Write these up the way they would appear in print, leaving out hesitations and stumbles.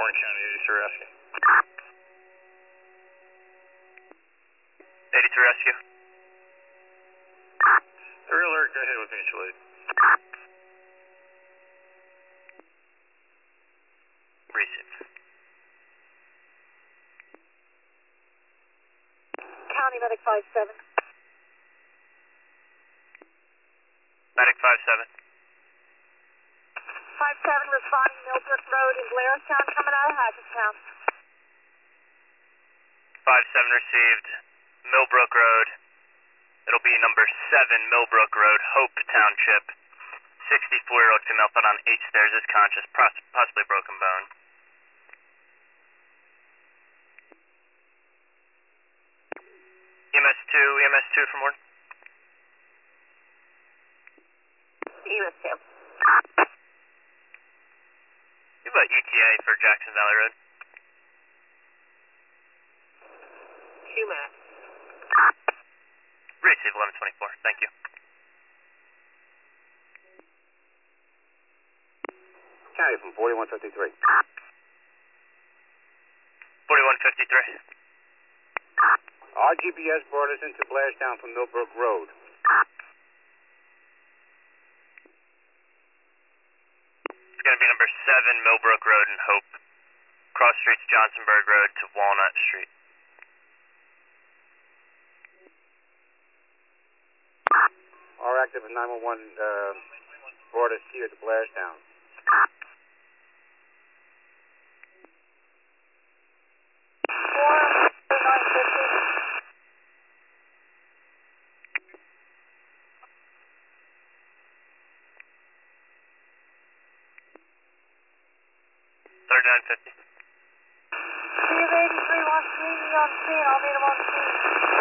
Warren County, 83 Rescue. 83 Rescue. Real alert, go ahead with mutual aid. Receive. County Medic 57. Medic 57. 57 responding Millbrook Road in Blairstown, coming out of Hackettstown. 57 received. Millbrook Road. It'll be number 7 Millbrook Road, Hope Township. 64-year-old female found on 8 stairs is conscious, possibly broken bone. EMS 2 from Warren. EMS 2. You have ETA for Jackson Valley Road. 2 Max. Receive 1124. Thank you. County from 4153. 4153. Our GPS brought us into Blairstown from Millbrook Road. It's going to be number 7 Millbrook Road in Hope. Cross streets Johnsonburg Road to Walnut Street. Our active 911 brought us here to Blairstown. See if 83 wants to meet me on scene. I'll meet him on scene.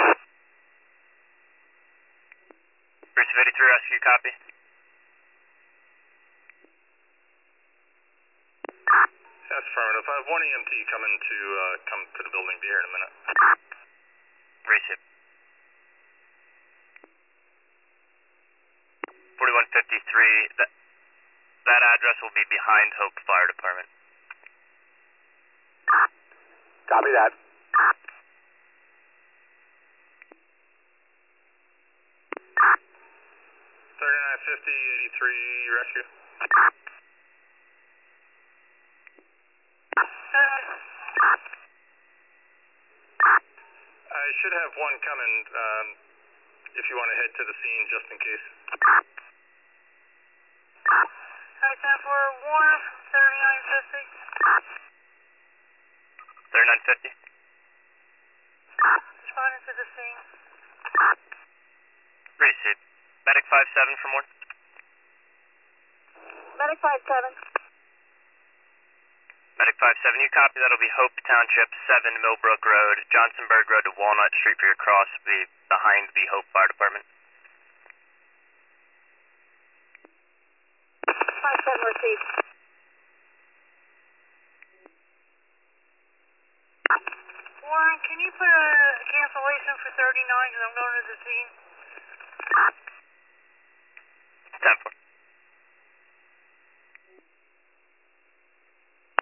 Receive 83 Rescue, copy. That's affirmative. I have one EMT coming to come to the building. Be here in a minute. Receive. 4153. That address will be behind Hope Fire Department. Copy that. 3950, 83 Rescue. I should have one coming if you want to head to the scene just in case. Alright, time for Warren, 3950. 3950. Responding to the scene. Receive. Medic 57 from Warren. Medic 57. Medic 57, you copy. That'll be Hope Township, 7 Millbrook Road, Johnsonburg Road to Walnut Street for your cross, be behind the Hope Fire Department. 57 received. Warren, can you put a cancellation for 39 because I'm going to the scene?